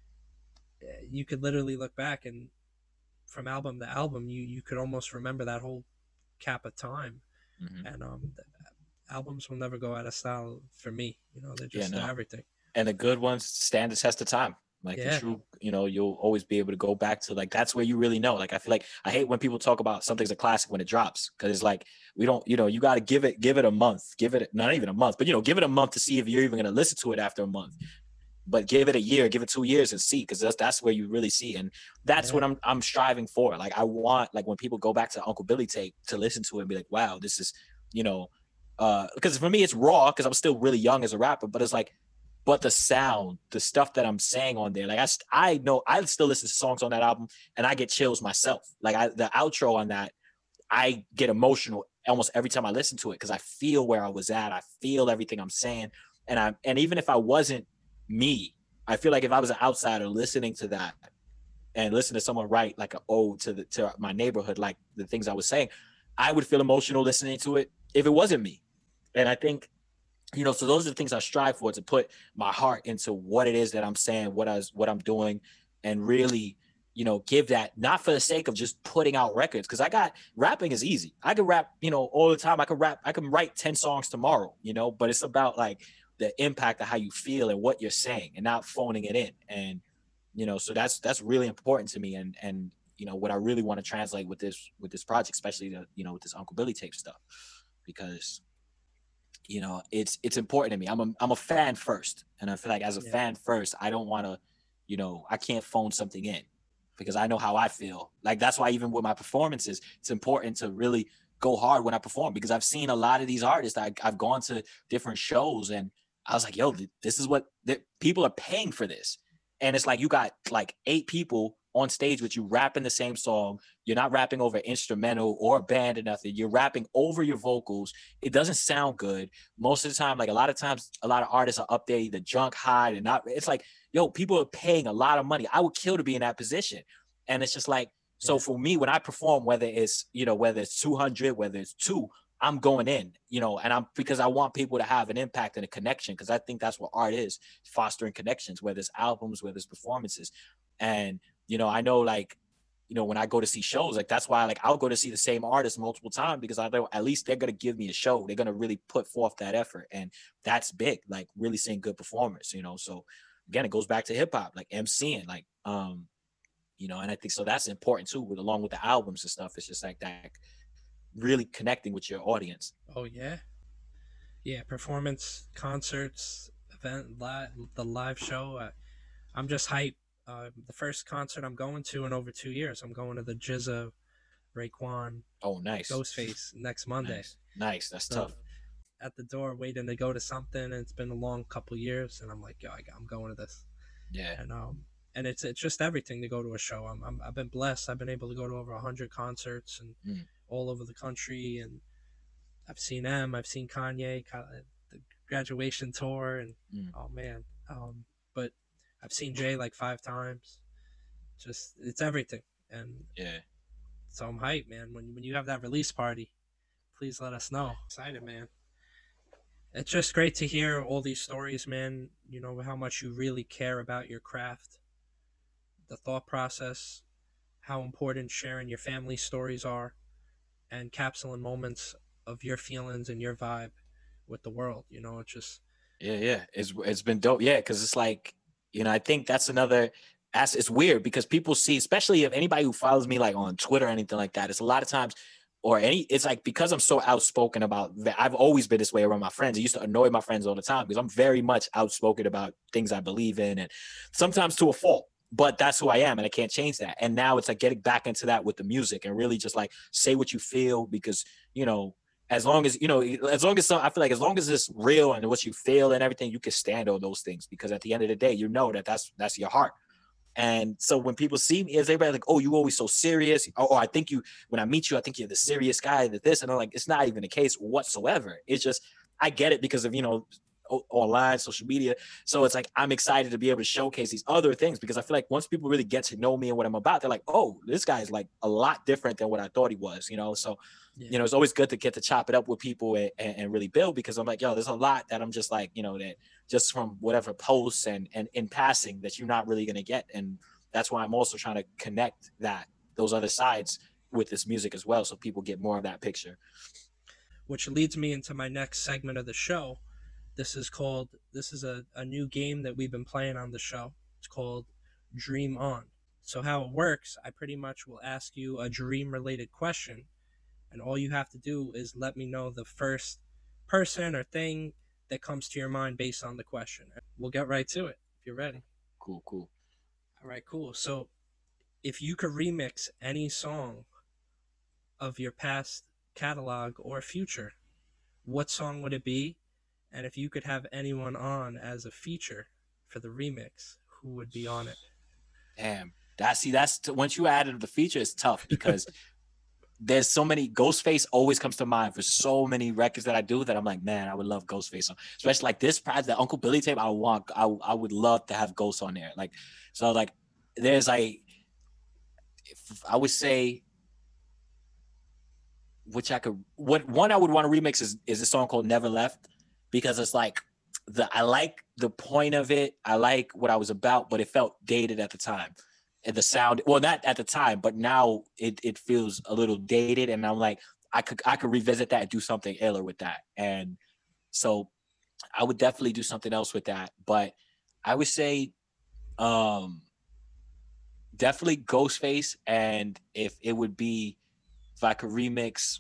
eh, You could literally look back and from album to album, you you could almost remember that whole cap of time. mm-hmm. And um, the albums will never go out of style for me. You know, they're Yeah, just they're no. everything. And the good ones stand the test of time. Like the Yeah, true, you know, you'll always be able to go back to like that's where you really know. Like I feel like I hate when people talk about something's a classic when it drops because it's like we don't, you know, you got to give it, give it a month, give it not even a month, but you know, give it a month to see if you're even going to listen to it after a month. But give it a year, give it two years and see because that's that's where you really see, and that's yeah, what I'm I'm striving for. Like I want like when people go back to Uncle Billy tape to listen to it and be like, wow, this is, you know, uh, because for me it's raw because I'm still really young as a rapper, but it's like but the sound, the stuff that I'm saying on there, like I, I know I still listen to songs on that album and I get chills myself. Like I, the outro on that, I get emotional almost every time I listen to it because I feel where I was at. I feel everything I'm saying, and I and even if I wasn't me, I feel like if I was an outsider listening to that and listen to someone write like an ode to the to my neighborhood, like the things I was saying, I would feel emotional listening to it if it wasn't me. And I think you know so those are the things I strive for, to put my heart into what it is that I'm saying, what i was what I'm doing, and really you know give that, not for the sake of just putting out records, because I got rapping is easy. I could rap you know all the time. I could rap, I can write ten songs tomorrow, you know but it's about like the impact of how you feel and what you're saying and not phoning it in. And you know so that's that's really important to me, and and you know what I really want to translate with this with this project, especially the, you know with this Uncle Billy tape stuff, because you know it's it's important to me. I'm a I'm a fan first, and I feel like as a yeah, fan first, I don't want to, you know, I can't phone something in because I know how I feel. Like that's why even with my performances, it's important to really go hard when I perform, because I've seen a lot of these artists. I, I've gone to different shows and I was like, yo, this is what that people are paying for this, and it's like you got like eight people on stage with you rapping the same song. You're not rapping over instrumental or band or nothing. You're rapping over your vocals. It doesn't sound good most of the time. Like a lot of times, a lot of artists are up there either drunk, high, and not. It's like, yo, people are paying a lot of money. I would kill to be in that position, and it's just like, so yeah, for me, when I perform, whether it's you know whether it's two hundred, whether it's two, I'm going in, you know, and I'm because I want people to have an impact and a connection, because I think that's what art is, fostering connections, whether it's albums, whether it's performances, and you know, I know like you know, when I go to see shows, like that's why like I'll go to see the same artist multiple times, because I know at least they're gonna give me a show. They're gonna really put forth that effort. And that's big, like really seeing good performers, you know. So again, it goes back to hip hop, like MCing, like um, you know, and I think so that's important too, with along with the albums and stuff. It's just like that really connecting with your audience. Oh yeah, yeah. Performance, concerts, event, li- the live show. I, I'm just hyped. Uh, the first concert I'm going to in over two years. I'm going to the G Z A, Raekwon, Oh, nice, Ghostface next Monday. nice, nice. That's So tough. at the door waiting to go to something, and it's been a long couple years, and I'm like, yo, I, I'm going to this, Yeah, and um, and it's it's just everything to go to a show. I'm, I'm I've been blessed. I've been able to go to over a hundred concerts and mm, all over the country, and I've seen them. I've seen Kanye, the graduation tour, and mm, oh man, um, but I've seen Jay like five times. Just it's everything, and yeah. so I'm hyped, man. When when you have that release party, please let us know. Excited, man. It's just great to hear all these stories, man. You know how much you really care about your craft, the thought process, how important sharing your family stories are, and capsuling moments of your feelings and your vibe with the world. You know, it's just Yeah, yeah. It's it's been dope. Yeah, because it's like, you know, I think that's another as it's weird because people see, especially if anybody who follows me like on Twitter or anything like that, it's a lot of times or any it's like because I'm so outspoken about I've always been this way around my friends. I used to annoy my friends all the time because I'm very much outspoken about things I believe in and sometimes to a fault. But that's who I am and I can't change that. And now it's like getting back into that with the music and really just like say what you feel because, you know, as long as you know as long as some, I feel like as long as it's real and what you feel and everything you can stand on those things because at the end of the day you know that that's that's your heart. And so when people see me, is everybody like, oh, you always so serious? Oh, oh, I think you, when I meet you, I think you're the serious guy that this. And I'm like, it's not even the case whatsoever. It's just, I get it because of, you know, online, social media. So it's like, I'm excited to be able to showcase these other things because I feel like once people really get to know me and what I'm about, they're like, oh, this guy is like a lot different than what I thought he was, you know? So, yeah. you know, it's always good to get to chop it up with people and, and really build because I'm like, yo, there's a lot that I'm just like, you know, that just from whatever posts and, and in passing that you're not really going to get. And that's why I'm also trying to connect that, those other sides with this music as well. So people get more of that picture. Which leads me into my next segment of the show. This is called, this is a, a new game that we've been playing on the show. It's called Dream On. So how it works, I pretty much will ask you a dream related question, and all you have to do is let me know the first person or thing that comes to your mind based on the question. We'll get right to it if you're ready. Cool, cool. All right, cool. So if you could remix any song of your past catalog or future, what song would it be? And if you could have anyone on as a feature for the remix, who would be on it? Damn. That see, that's t- once you added the feature, it's tough because there's so many. Ghostface always comes to mind for so many records that I do that I'm like, man, I would love Ghostface on, especially like this prize, the Uncle Billy tape. I want, I, I would love to have Ghost on there. Like, so like, there's like, if I would say, which I could, what one I would want to remix is is a song called Never Left because it's like the I like the point of it. I like what I was about, but it felt dated at the time. And the sound, well, not at the time, but now it it feels a little dated. And I'm like, I could I could revisit that and do something iller with that. And so I would definitely do something else with that. But I would say um definitely Ghostface. And if it would be if I could remix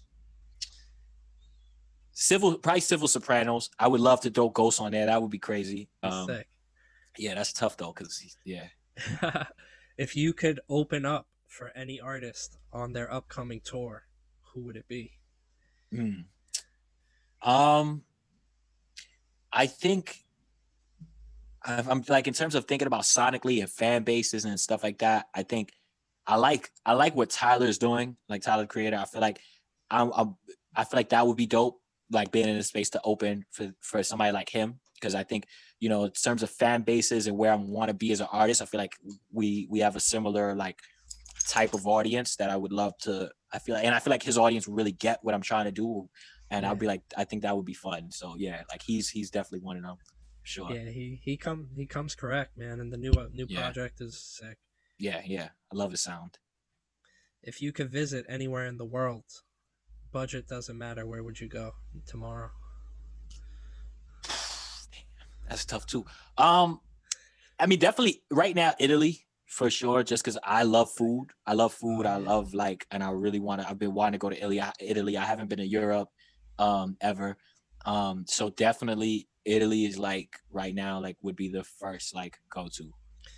Civil, probably Civil Sopranos. I would love to throw Ghost on there. That would be crazy. Um, Sick. yeah, that's tough though, because yeah. If you could open up for any artist on their upcoming tour, who would it be? Mm. Um, I think I'm like in terms of thinking about sonically and fan bases and stuff like that. I think I like I like what Tyler's doing, like Tyler Creator. I feel like I'm, I'm I feel like that would be dope, like being in a space to open for for somebody like him. Because I think you know, in terms of fan bases and where I want to be as an artist, I feel like we we have a similar like type of audience that I would love to. I feel like, and I feel like his audience will really get what I'm trying to do, and Yeah. I'll be like, I think that would be fun. So yeah, like he's he's definitely one of them. Sure. Yeah, he he come he comes correct, man, and the new uh, new Yeah. project is sick. Yeah, yeah. I love his sound. If you could visit anywhere in the world, budget doesn't matter, where would you go tomorrow? That's tough too. Um, I mean, definitely right now, Italy for sure. Just because I love food, I love food. Oh I yeah. love like, and I really want to. I've been wanting to go to Italy. I, Italy. I haven't been to Europe, um, ever. Um, so definitely Italy is like right now, like would be the first like go to.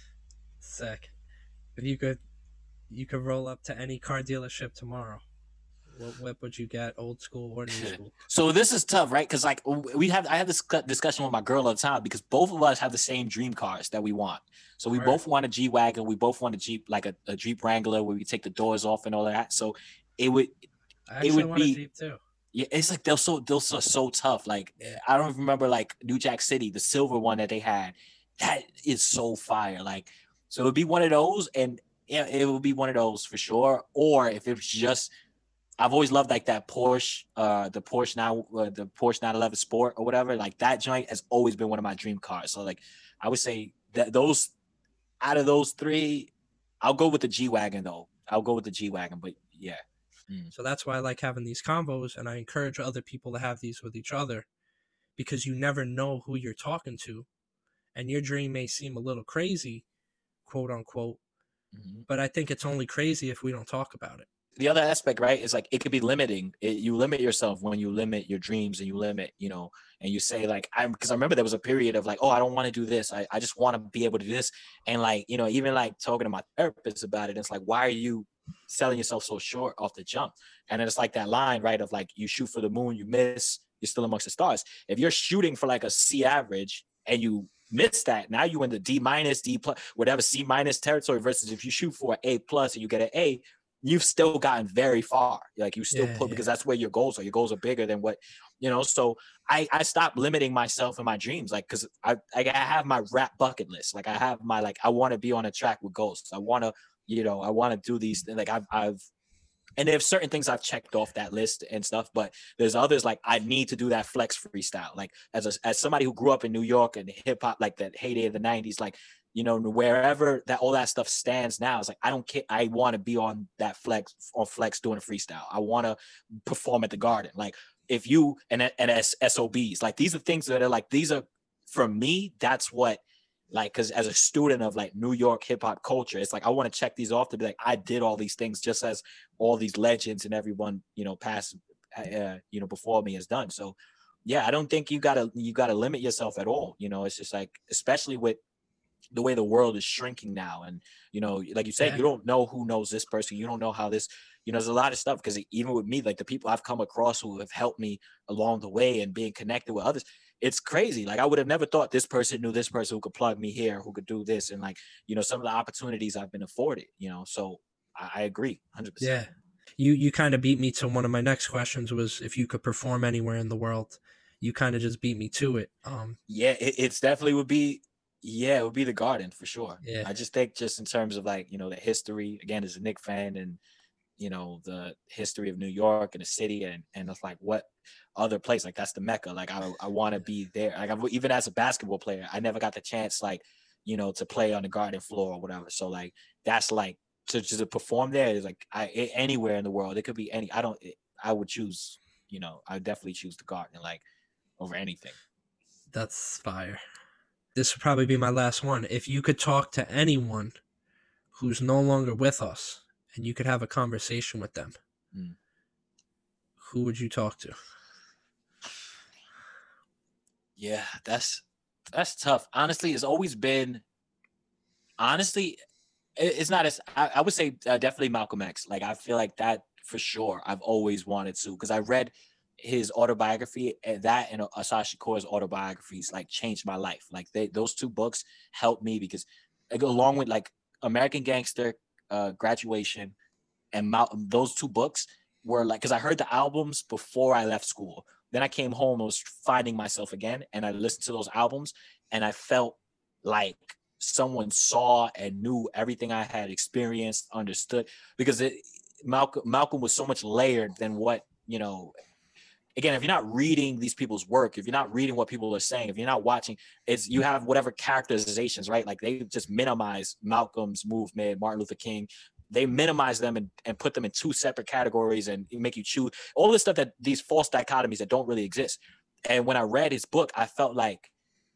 Sick. If you could, you could roll up to any car dealership tomorrow. What whip would you get, old school or new school? So this is tough, right? Because like we have, I have this discussion with my girl all the time because both of us have the same dream cars that we want. So we Right. both want a G wagon. We both want a Jeep, like a, a Jeep Wrangler, where we take the doors off and all that. So it would, I it actually would want a be, Jeep too. yeah. It's like they're so they're so, so tough. Like Yeah. I don't remember like New Jack City, the silver one that they had. That is so fire. Like so, it would be one of those, and yeah, it would be one of those for sure. Or if it was just I've always loved like that Porsche, uh, the Porsche now, uh, the Porsche nine eleven Sport or whatever. Like that joint has always been one of my dream cars. So like, I would say that those out of those three, I'll go with the G wagon though. I'll go with the G wagon. But yeah, mm. So that's why I like having these convos, and I encourage other people to have these with each other, because you never know who you're talking to, and your dream may seem a little crazy, quote unquote, mm-hmm. but I think it's only crazy if we don't talk about it. The other aspect, right, is like it could be limiting. It, you limit yourself when you limit your dreams and you limit, you know, and you say like, I'm because I remember there was a period of like, oh, I don't want to do this. I, I just want to be able to do this. And like, you know, even like talking to my therapist about it, it's like, why are you selling yourself so short off the jump? And then it's like that line, right, of like, you shoot for the moon, you miss, you're still amongst the stars. If you're shooting for like a C average and you miss that, now you in the D minus, D plus, whatever C minus territory versus if you shoot for an A plus and you get an A, you've still gotten very far. Like you still Yeah, put yeah. because that's where your goals are. Your goals are bigger than what, you know. So I I stopped limiting myself and my dreams, like because I I have my rap bucket list. Like I have my like I want to be on a track with Ghosts. I want to you know I want to do these things. Like I've I've and there's certain things I've checked off that list and stuff, but there's others like I need to do that flex freestyle. Like as a, as somebody who grew up in New York and hip hop, like that heyday of the nineties, like you know wherever that all that stuff stands now, it's like I don't care. I want to be on that flex or flex doing a freestyle. I want to perform at the Garden. Like if you and and as S O Bs, like these are things that are like these are for me. That's what. Like, because as a student of like New York hip hop culture, it's like I want to check these off to be like I did all these things just as all these legends and everyone you know past uh, you know before me has done. So yeah, I don't think you gotta you gotta limit yourself at all. You know, it's just like especially with the way the world is shrinking now, and you know, like you said, Yeah. you don't know who knows this person, you don't know how this. You know, there's a lot of stuff because even with me, like the people I've come across who have helped me along the way and being connected with others, it's crazy. Like I would have never thought this person knew this person who could plug me here, who could do this, and like you know some of the opportunities I've been afforded. You know, so I, I agree, one hundred percent. Yeah. You you kind of beat me to one of my next questions was if you could perform anywhere in the world. You kind of just beat me to it. Um, Yeah, it, it's definitely would be. Yeah, it would be the Garden for sure. Yeah. I just think just in terms of like you know the history. Again, as a Knicks fan and you know the history of New York and the city and and it's like what other place like that's the Mecca. Like I I want to be there. Like I, even as a basketball player, I never got the chance like you know to play on the Garden floor or whatever. So like that's like to just to perform there is like I anywhere in the world. It could be any. I don't. I would choose. You know, I would definitely choose the Garden like over anything. That's fire. This would probably be my last one. If you could talk to anyone who's no longer with us and you could have a conversation with them, mm. who would you talk to? Yeah, that's that's tough. Honestly, it's always been. Honestly, it's not as I, I would say uh, definitely Malcolm X. Like I feel like that for sure. I've always wanted to because I read his autobiography and that and Asad Shakur's autobiographies like changed my life. Like they those two books helped me because like, along with like American Gangster, uh, Graduation, and Mal- those two books were like because I heard the albums before I left school. Then I came home, I was finding myself again, and I listened to those albums, and I felt like someone saw and knew everything I had experienced, understood. Because it, Malcolm Malcolm was so much layered than what you know. Again, if you're not reading these people's work, if you're not reading what people are saying, if you're not watching, it's you have whatever characterizations, right? Like they just minimize Malcolm's movement, Martin Luther King. They minimize them and, and put them in two separate categories and make you choose all this stuff that these false dichotomies that don't really exist. And when I read his book, I felt like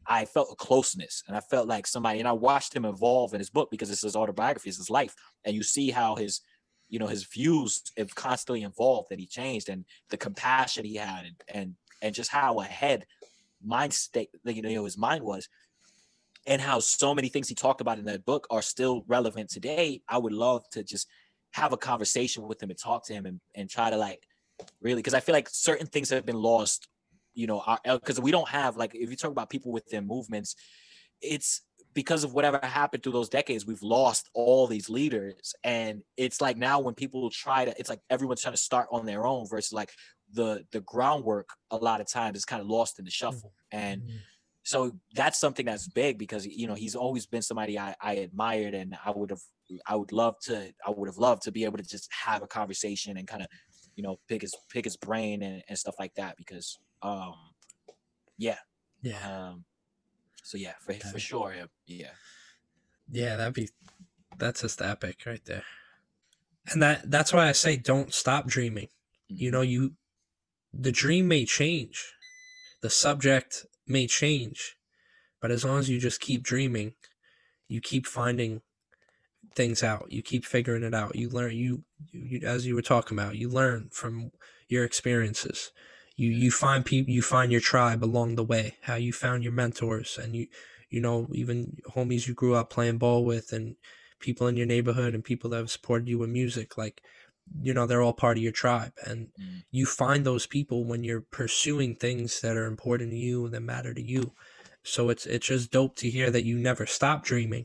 I felt a closeness, and I felt like somebody, and I watched him evolve in his book because it's his autobiography, it's his life. And you see how his, you know, his views have constantly evolved, and he changed, and the compassion he had, and and, and just how ahead mind state, you know, his mind was, and how so many things he talked about in that book are still relevant today. I would love to just have a conversation with him and talk to him, and, and try to like really, because I feel like certain things have been lost, you know, because we don't have, like, if you talk about people within movements, it's because of whatever happened through those decades, we've lost all these leaders. And it's like now when people try to, it's like everyone's trying to start on their own versus like the the groundwork a lot of times is kind of lost in the shuffle. And so that's something that's big because, you know, he's always been somebody I, I admired, and I would have, I would love to, I would have loved to be able to just have a conversation and kind of, you know, pick his, pick his brain and, and stuff like that. Because, um, yeah. Yeah. Um, so yeah, for, for sure. Yeah. Yeah. That'd be, that's just epic right there. And that, that's why I say, don't stop dreaming. Mm-hmm. You know, you, the dream may change, the subject may change, but as long as you just keep dreaming, you keep finding things out, you keep figuring it out, you learn, you, you as you were talking about, you learn from your experiences, you you find people, you find your tribe along the way, how you found your mentors, and you you know, even homies you grew up playing ball with, and people in your neighborhood, and people that have supported you with music, like, you know, they're all part of your tribe. And mm. you find those people when you're pursuing things that are important to you and that matter to you. So it's it's just dope to hear that you never stopped dreaming.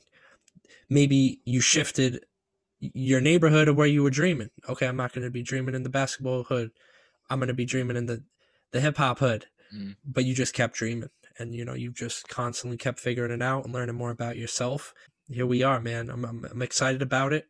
Maybe you shifted your neighborhood of where you were dreaming. Okay, I'm not going to be dreaming in the basketball hood. I'm going to be dreaming in the, the hip hop hood. Mm. But you just kept dreaming. And, you know, you've just constantly kept figuring it out and learning more about yourself. Here we are, man. I'm I'm, I'm excited about it.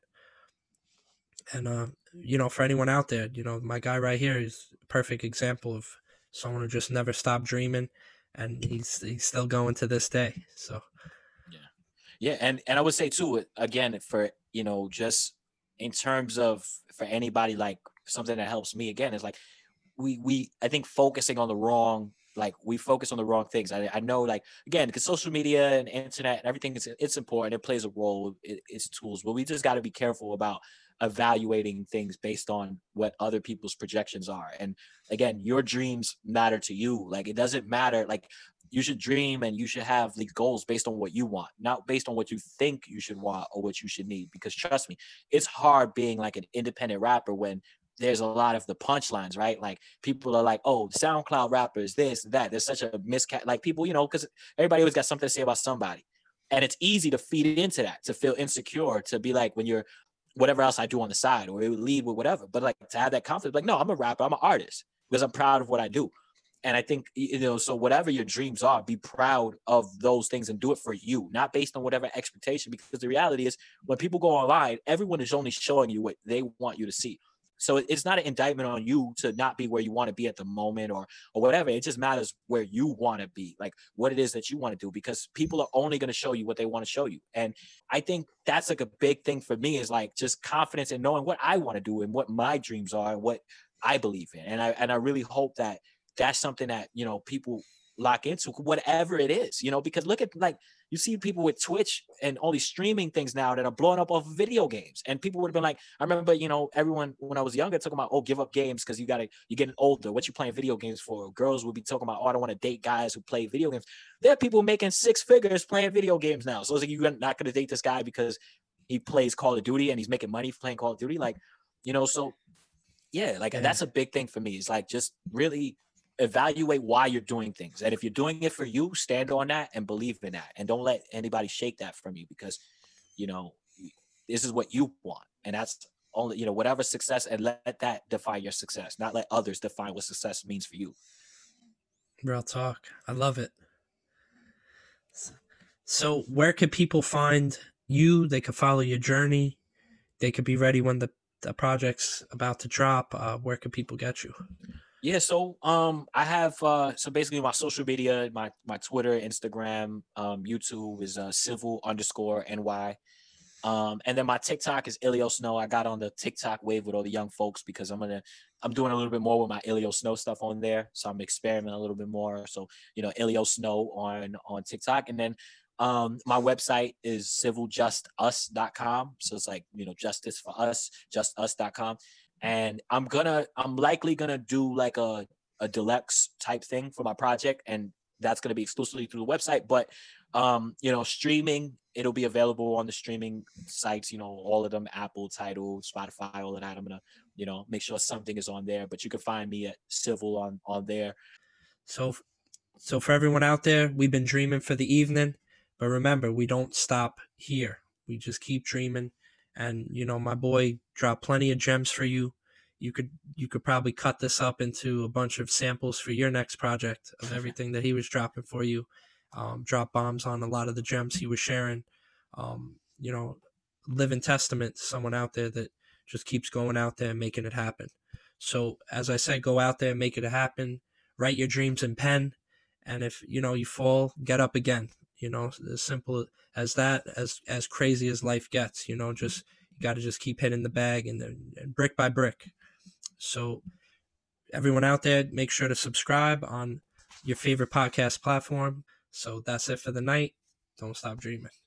And, uh, you know, for anyone out there, you know, my guy right here is a perfect example of someone who just never stopped dreaming. And he's he's still going to this day. So, yeah. Yeah. And, and I would say, too, again, for, you know, just in terms of for anybody, like something that helps me, again, is like we, we, I think focusing on the wrong, like we focus on the wrong things. I, I know, like, again, because social media and internet and everything, is it's important. It plays a role. It, it's tools, but we just got to be careful about evaluating things based on what other people's projections are. And again, your dreams matter to you. Like, it doesn't matter. Like, you should dream and you should have these goals based on what you want, not based on what you think you should want or what you should need. Because trust me, it's hard being like an independent rapper when there's a lot of the punchlines, right? Like, people are like, oh, SoundCloud rappers, this, that. There's such a miscat, like, people, you know, because everybody always got something to say about somebody. And it's easy to feed into that, to feel insecure, to be like, when you're whatever else I do on the side, or it would lead with whatever. But like, to have that confidence, like, no, I'm a rapper, I'm an artist because I'm proud of what I do. And I think, you know, so whatever your dreams are, be proud of those things and do it for you, not based on whatever expectation. Because the reality is, when people go online, everyone is only showing you what they want you to see. So it's not an indictment on you to not be where you want to be at the moment, or or whatever. It just matters where you want to be, like what it is that you want to do, because people are only going to show you what they want to show you. And I think that's like a big thing for me, is like just confidence in knowing what I want to do and what my dreams are and what I believe in. And I and I really hope that that's something that, you know, people lock into, whatever it is, you know, because look at, like, you see people with Twitch and all these streaming things now that are blowing up off of video games. And people would have been like, I remember, you know, everyone when I was younger talking about, oh, give up games because you got to, you're getting older. What you playing video games for? Girls would be talking about, oh, I don't want to date guys who play video games. There are people making six figures playing video games now. So it's like, you're not going to date this guy because he plays Call of Duty and he's making money playing Call of Duty. Like, you know, so yeah, like, yeah. That's a big thing for me. It's like, just really evaluate why you're doing things. And if you're doing it for you, stand on that and believe in that. And don't let anybody shake that from you, because, you know, this is what you want. And that's only, you know, whatever success, and let that define your success, not let others define what success means for you. Real talk. I love it. So where could people find you? They could follow your journey. They could be ready when the, the project's about to drop. Uh, where could people get you? Yeah, so um, I have uh, so basically my social media, my my Twitter, Instagram, um, YouTube is uh, civil underscore N Y. Um, and then my TikTok is Ilio Snow. I got on the TikTok wave with all the young folks because I'm gonna I'm doing a little bit more with my Ilio Snow stuff on there. So I'm experimenting a little bit more. So, you know, Ilio Snow on on TikTok. And then um my website is civil just us dot com. So it's like, you know, justice for us, just us dot com. And I'm gonna I'm likely gonna do like a a deluxe type thing for my project, and that's gonna be exclusively through the website. But um, you know, streaming, it'll be available on the streaming sites, you know, all of them, Apple, Tidal, Spotify, all of that. I'm gonna, you know, make sure something is on there. But you can find me at Civil on on there. So, so for everyone out there, we've been dreaming for the evening, but remember, we don't stop here. We just keep dreaming, and you know, my boy dropped plenty of gems for you. You could you could probably cut this up into a bunch of samples for your next project of everything that he was dropping for you. Um, drop bombs on a lot of the gems he was sharing. Um, you know, living testament to someone out there that just keeps going out there and making it happen. So as I said, go out there and make it happen. Write your dreams in pen, and if you know you fall, get up again. You know, as simple as that. As as crazy as life gets, you know, just you got to just keep hitting the bag and then and brick by brick. So everyone out there, make sure to subscribe on your favorite podcast platform. So that's it for the night. Don't stop dreaming.